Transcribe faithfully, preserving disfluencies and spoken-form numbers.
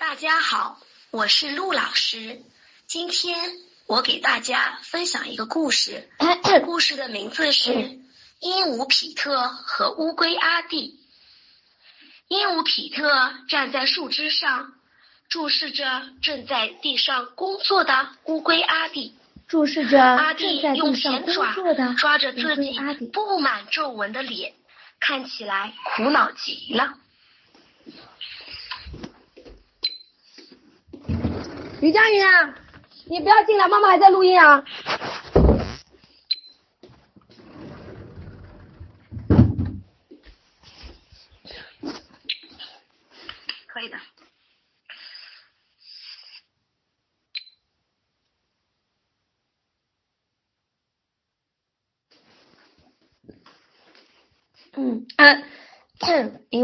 大家好，我是陆老师。今天我给大家分享一个故事，故事的名字是《鹦鹉皮特和乌龟阿弟》。鹦鹉皮特站在树枝上，注视着正在地上工作的乌龟阿弟。 注视着阿弟正在用地上工前爪作的抓着自乌龟己阿弟。 布满皱纹的脸，看起来苦恼极了。 于佳云啊，你不要进来，妈妈还在录音啊。 可以的。 嗯，呃，